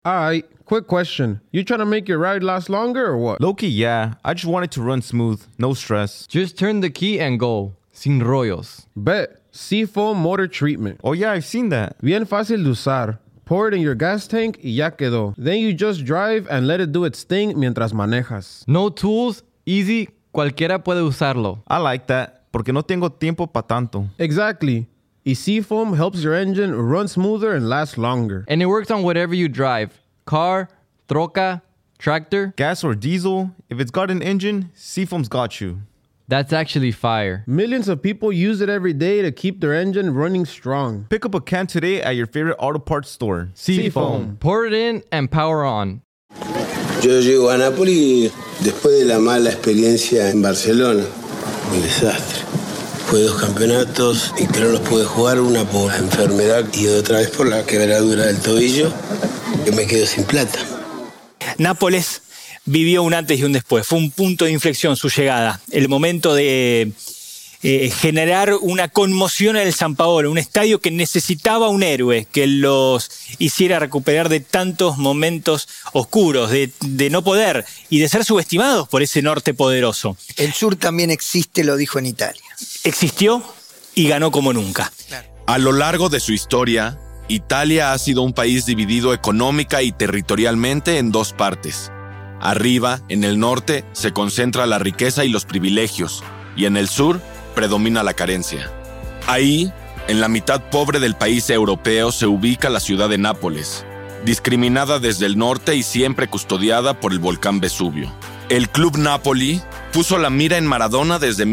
Alright, quick question. You trying to make your ride last longer or what? Low-key, yeah. I just want it to run smooth, no stress. Just turn the key and go. Sin rollos. Bet. Seafoam Motor Treatment. Oh yeah, I've seen that. Bien fácil de usar. Pour it in your gas tank y ya quedó. Then you just drive and let it do its thing mientras manejas. No tools, easy, cualquiera puede usarlo. I like that, porque no tengo tiempo pa' tanto. Exactly. Y Seafoam helps your engine run smoother and last longer. And it works on whatever you drive. Car, troca, tractor. Gas or diesel, if it's got an engine, Seafoam's got you. That's actually fire. Millions of people use it every day to keep their engine running strong. Pick up a can today at your favorite auto parts store. Seafoam. Pour it in and power on. Yo llego a Nápoles después de la mala experiencia en Barcelona. Un desastre. Jugué 2 campeonatos y que no los pude jugar, una por la enfermedad y otra vez por la quebradura del tobillo, que me quedo sin plata. Nápoles vivió un antes y un después. Fue un punto de inflexión su llegada. El momento de generar una conmoción en el San Paolo, un estadio que necesitaba un héroe que los hiciera recuperar de tantos momentos oscuros, de no poder y de ser subestimados por ese norte poderoso. El sur también existe, lo dijo en Italia. Existió y ganó como nunca. Claro. A lo largo de su historia, Italia ha sido un país dividido económica y territorialmente en 2 partes. Arriba, en el norte, se concentra la riqueza y los privilegios, y en el sur predomina la carencia. Ahí, en la mitad pobre del país europeo, se ubica la ciudad de Nápoles, discriminada desde el norte y siempre custodiada por el volcán Vesubio. El Club Napoli puso la mira en Maradona desde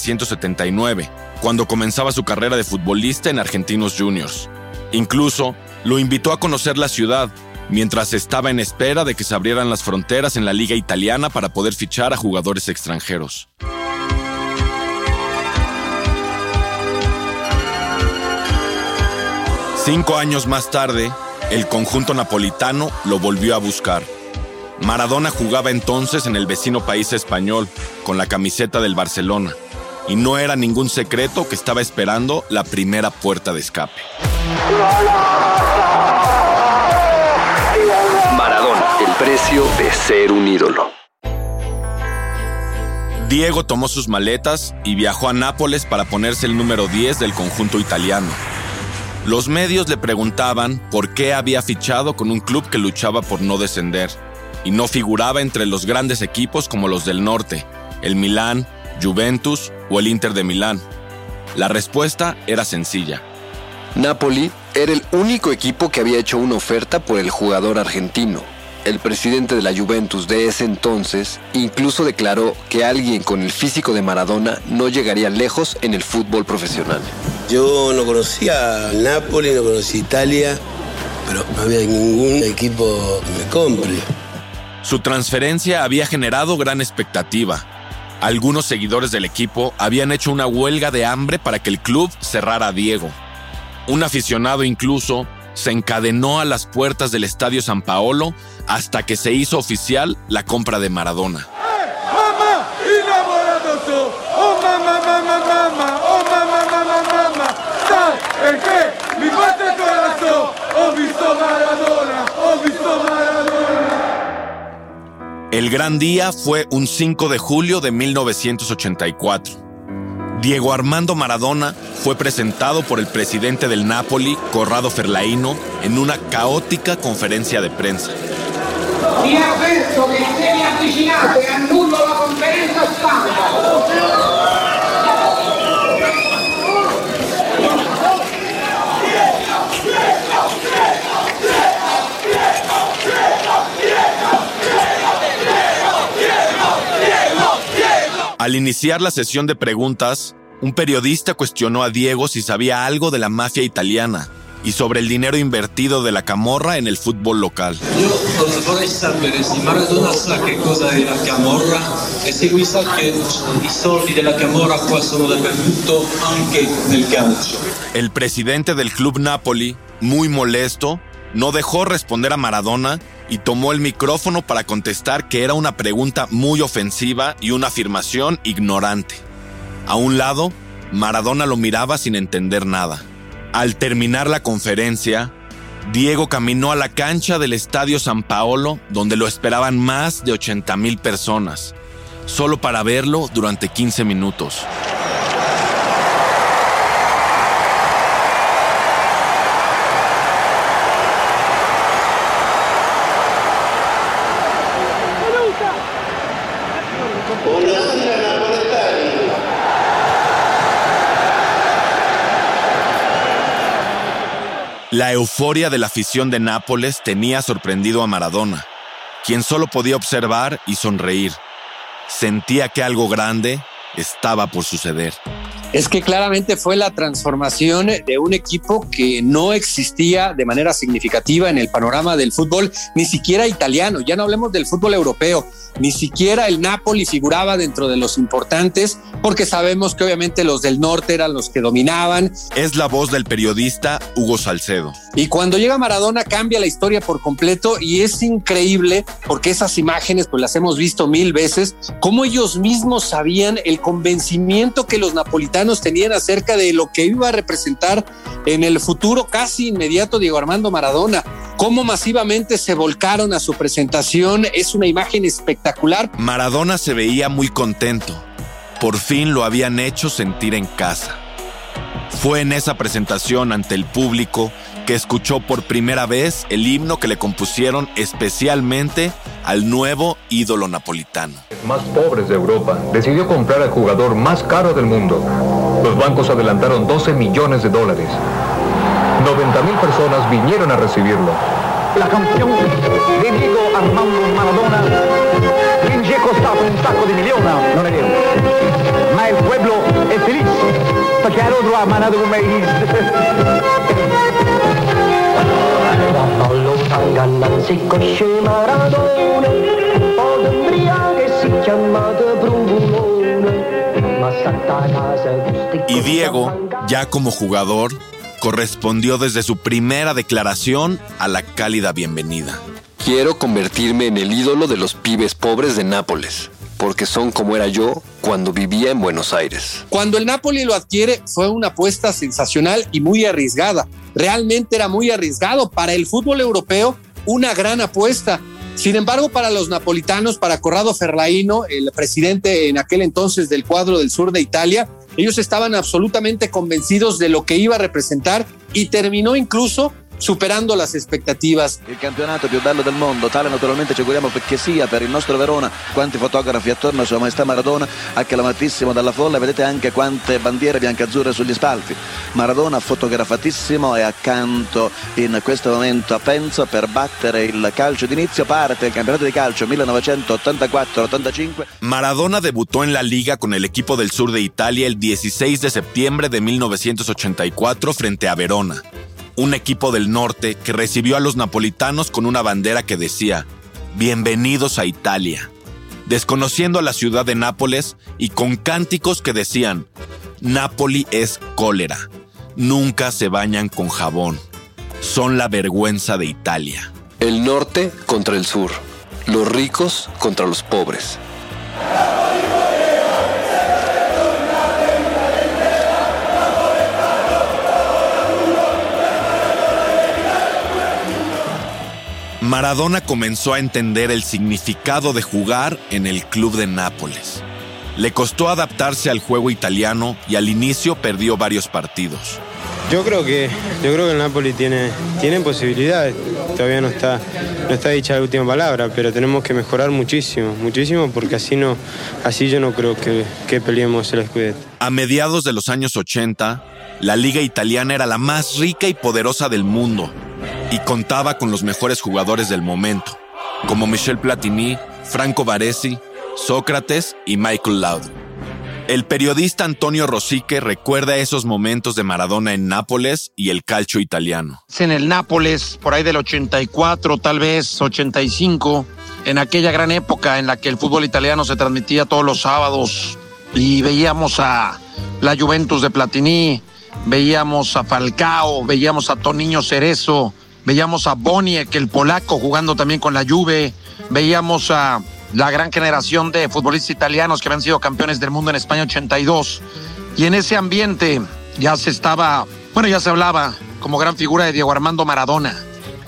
1979, cuando comenzaba su carrera de futbolista en Argentinos Juniors. Incluso lo invitó a conocer la ciudad, mientras estaba en espera de que se abrieran las fronteras en la liga italiana para poder fichar a jugadores extranjeros. Cinco años más tarde, el conjunto napolitano lo volvió a buscar. Maradona jugaba entonces en el vecino país español, con la camiseta del Barcelona, y no era ningún secreto que estaba esperando la primera puerta de escape. Maradona, el precio de ser un ídolo. Diego tomó sus maletas y viajó a Nápoles para ponerse el número 10 del conjunto italiano. Los medios le preguntaban por qué había fichado con un club que luchaba por no descender y no figuraba entre los grandes equipos como los del norte, el Milán, Juventus o el Inter de Milán. La respuesta era sencilla. Napoli era el único equipo que había hecho una oferta por el jugador argentino. El presidente de la Juventus de ese entonces incluso declaró que alguien con el físico de Maradona no llegaría lejos en el fútbol profesional. Yo no conocía Nápoles, no conocía Italia, pero no había ningún equipo que me compre. Su transferencia había generado gran expectativa. Algunos seguidores del equipo habían hecho una huelga de hambre para que el club cerrara a Diego. Un aficionado incluso se encadenó a las puertas del Estadio San Paolo hasta que se hizo oficial la compra de Maradona. El gran día fue un 5 de julio de 1984. Diego Armando Maradona fue presentado por el presidente del Napoli, Corrado Ferlaino, en una caótica conferencia de prensa. Vi avverto che se vi avvicinate annullo la conferenza stampa. Al iniciar la sesión de preguntas, un periodista cuestionó a Diego si sabía algo de la mafia italiana y sobre el dinero invertido de la camorra en el fútbol local. Yo vorrei sapere se Maradona sa che cosa è la camorra e se lui sa che i soldi della camorra qua sono dappertutto, anche nel calcio. El presidente del club Napoli, muy molesto, no dejó responder a Maradona y tomó el micrófono para contestar que era una pregunta muy ofensiva y una afirmación ignorante. A un lado, Maradona lo miraba sin entender nada. Al terminar la conferencia, Diego caminó a la cancha del Estadio San Paolo, donde lo esperaban más de 80,000 personas, solo para verlo durante 15 minutos. La euforia de la afición de Nápoles tenía sorprendido a Maradona, quien solo podía observar y sonreír. Sentía que algo grande estaba por suceder. Es que claramente fue la transformación de un equipo que no existía de manera significativa en el panorama del fútbol, ni siquiera italiano, ya no hablemos del fútbol europeo, ni siquiera el Napoli figuraba dentro de los importantes, porque sabemos que obviamente los del norte eran los que dominaban. Es la voz del periodista Hugo Salcedo. Y cuando llega Maradona cambia la historia por completo y es increíble porque esas imágenes pues las hemos visto 1000 veces, cómo ellos mismos sabían el convencimiento que los napolitanos tenían acerca de lo que iba a representar en el futuro casi inmediato Diego Armando Maradona, cómo masivamente se volcaron a su presentación. Es una imagen espectacular. Maradona se veía muy contento. Por fin lo habían hecho sentir en casa. Fue en esa presentación ante el público que escuchó por primera vez el himno que le compusieron especialmente al nuevo ídolo napolitano. Más pobres de Europa decidió comprar al jugador más caro del mundo. Los bancos adelantaron $12 millones. 90,000 personas vinieron a recibirlo. La canción de Diego Armando Maradona le ha costado un saco de millones, non è vero? Ma el pueblo es feliz perché ha otro amado un país. Y Diego, ya como jugador, correspondió desde su primera declaración a la cálida bienvenida. Quiero convertirme en el ídolo de los pibes pobres de Nápoles, porque son como era yo cuando vivía en Buenos Aires. Cuando el Napoli lo adquiere fue una apuesta sensacional y muy arriesgada. Realmente era muy arriesgado para el fútbol europeo, una gran apuesta. Sin embargo, para los napolitanos, para Corrado Ferlaino, el presidente en aquel entonces del cuadro del sur de Italia, ellos estaban absolutamente convencidos de lo que iba a representar y terminó incluso superando las expectativas. Il campionato più bello del mondo, tale naturalmente ci auguriamo perché sia per il nostro Verona. Quanti fotografi attorno a Sua Maestà Maradona, acclamatissimo dalla folla, vedete anche quante bandiere biancazzurre sugli spalti. Maradona fotografatissimo e accanto in questo momento a Penzo per battere il calcio d'inizio, parte il campionato di calcio 1984-85. Maradona debutó en la liga con el equipo del sur de Italia el 16 de septiembre de 1984 frente a Verona, un equipo del norte que recibió a los napolitanos con una bandera que decía «Bienvenidos a Italia», desconociendo a la ciudad de Nápoles y con cánticos que decían «Nápoli es cólera, nunca se bañan con jabón, son la vergüenza de Italia». El norte contra el sur, los ricos contra los pobres. Maradona comenzó a entender el significado de jugar en el club de Nápoles. Le costó adaptarse al juego italiano y al inicio perdió varios partidos. Yo creo que el Napoli tiene posibilidades. Todavía no está dicha la última palabra, pero tenemos que mejorar muchísimo, porque así yo no creo que peleemos el Scudetto. A mediados de los años 80, la liga italiana era la más rica y poderosa del mundo y contaba con los mejores jugadores del momento, como Michel Platini, Franco Baresi, Sócrates y Michael Laudrup. El periodista Antonio Rosique recuerda esos momentos de Maradona en Nápoles y el calcio italiano. En el Nápoles, por ahí del 84, tal vez 85, en aquella gran época en la que el fútbol italiano se transmitía todos los sábados y veíamos a la Juventus de Platini, veíamos a Falcao, veíamos a Toninho Cerezo, veíamos a Boniek, el polaco, jugando también con la Juve, veíamos a la gran generación de futbolistas italianos que habían sido campeones del mundo en España 82. Y en ese ambiente ya se hablaba como gran figura de Diego Armando Maradona.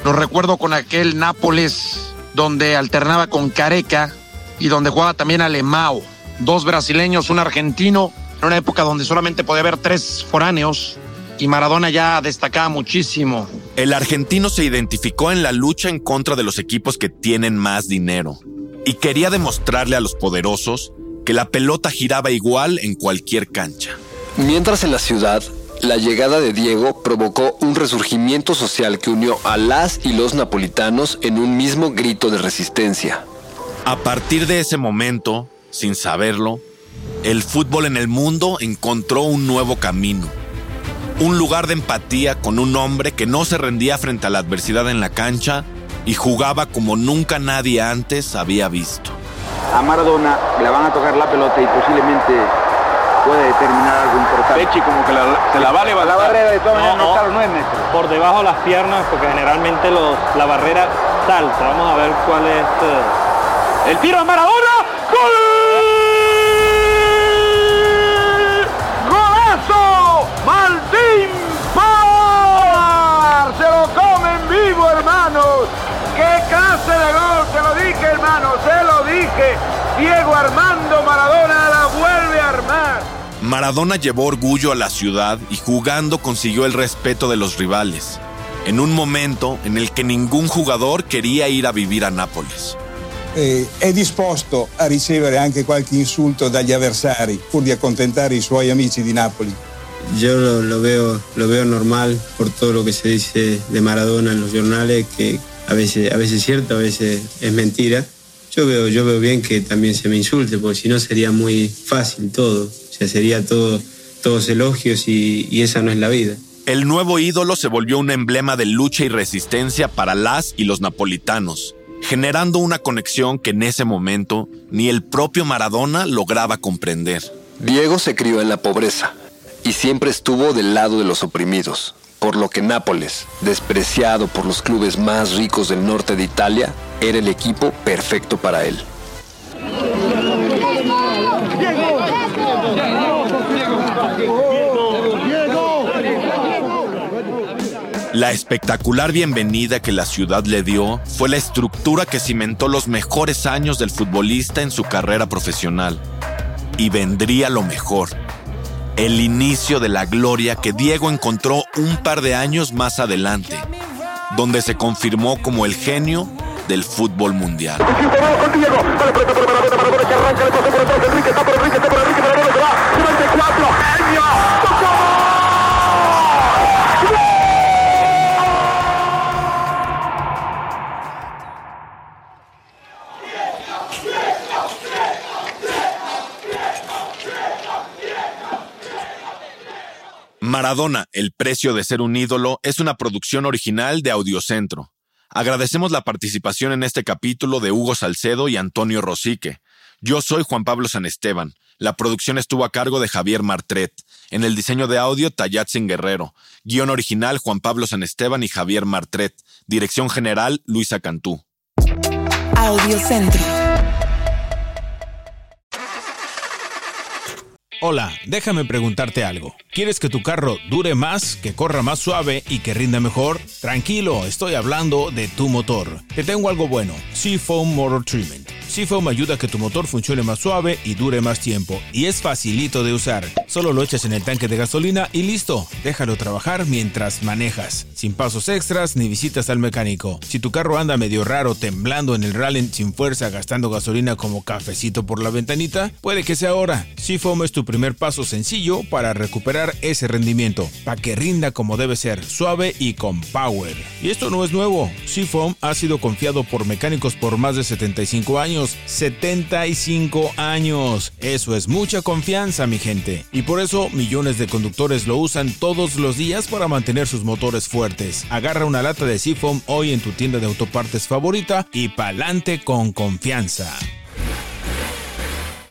Lo recuerdo con aquel Nápoles donde alternaba con Careca y donde jugaba también Alemão. 2 brasileños, un argentino, en una época donde solamente podía haber 3 foráneos y Maradona ya destacaba muchísimo. El argentino se identificó en la lucha en contra de los equipos que tienen más dinero y quería demostrarle a los poderosos que la pelota giraba igual en cualquier cancha. Mientras en la ciudad, la llegada de Diego provocó un resurgimiento social que unió a las y los napolitanos en un mismo grito de resistencia. A partir de ese momento, sin saberlo, el fútbol en el mundo encontró un nuevo camino. Un lugar de empatía con un hombre que no se rendía frente a la adversidad en la cancha y jugaba como nunca nadie antes había visto. A Maradona le van a tocar la pelota y posiblemente puede determinar algo importante. Pechi como que se la va a levantar. La barrera de todas maneras no está a los 9 metros. Por debajo de las piernas, porque generalmente la barrera salta. Vamos a ver cuál es... El tiro a Maradona. ¡Gol! ¡Golazo! ¡Maldín Par! ¡Se lo come en vivo, hermanos! ¡Qué clase de gol! Se lo dije, hermanos, se lo dije. Diego Armando Maradona la vuelve a armar. Maradona llevó orgullo a la ciudad y jugando consiguió el respeto de los rivales, en un momento en el que ningún jugador quería ir a vivir a Nápoles. È disposto a ricevere anche qualche insulto dagli avversari pur di accontentare i suoi amici di Napoli. Yo lo veo normal por todo lo que se dice de Maradona en los jornales, que a veces es cierto, a veces es mentira. Yo veo bien que también se me insulte, porque si no sería muy fácil todo. O sea, sería todos elogios y esa no es la vida. El nuevo ídolo se volvió un emblema de lucha y resistencia para las y los napolitanos, generando una conexión que en ese momento ni el propio Maradona lograba comprender. Diego se crió en la pobreza y siempre estuvo del lado de los oprimidos, por lo que Nápoles, despreciado por los clubes más ricos del norte de Italia, era el equipo perfecto para él. La espectacular bienvenida que la ciudad le dio fue la estructura que cimentó los mejores años del futbolista en su carrera profesional. Y vendría lo mejor, el inicio de la gloria que Diego encontró un par de años más adelante, donde se confirmó como el genio del fútbol mundial. Maradona, el precio de ser un ídolo, es una producción original de Audiocentro. Agradecemos la participación en este capítulo de Hugo Salcedo y Antonio Rosique. Yo soy Juan Pablo San Esteban. La producción estuvo a cargo de Javier Martret. En el diseño de audio, Tayatzin Guerrero. Guión original, Juan Pablo San Esteban y Javier Martret. Dirección general, Luisa Cantú. Audiocentro. Hola, déjame preguntarte algo. ¿Quieres que tu carro dure más, que corra más suave y que rinda mejor? Tranquilo, estoy hablando de tu motor. Te tengo algo bueno, Seafoam Motor Treatment. Seafoam ayuda a que tu motor funcione más suave y dure más tiempo. Y es facilito de usar. Solo lo echas en el tanque de gasolina y listo. Déjalo trabajar mientras manejas. Sin pasos extras ni visitas al mecánico. Si tu carro anda medio raro, temblando en el rally sin fuerza, gastando gasolina como cafecito por la ventanita, puede que sea ahora. Seafoam es tu primer paso sencillo para recuperar ese rendimiento, para que rinda como debe ser, suave y con power. Y esto no es nuevo. Seafoam ha sido confiado por mecánicos por más de 75 años. 75 años. Eso es mucha confianza, mi gente. Y por eso millones de conductores lo usan todos los días para mantener sus motores fuertes. Agarra una lata de Seafoam hoy en tu tienda de autopartes favorita y pa'lante con confianza.